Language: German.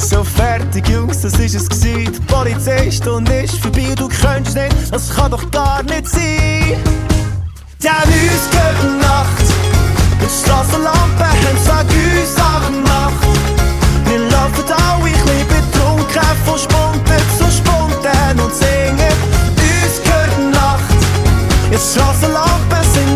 So fertig, Jungs, das ist es gsi. Die Polizeistunde ist vorbei, du könntest nicht, das kann doch gar nicht sein. Denn uns gehört die Nacht, mit Strassenlampen haben sie wegen uns angemacht. Wir laufen alle ein bisschen betrunken, von Spunten zu Spunten und singen. Uns gehört die Nacht, jetzt Strassenlampen sind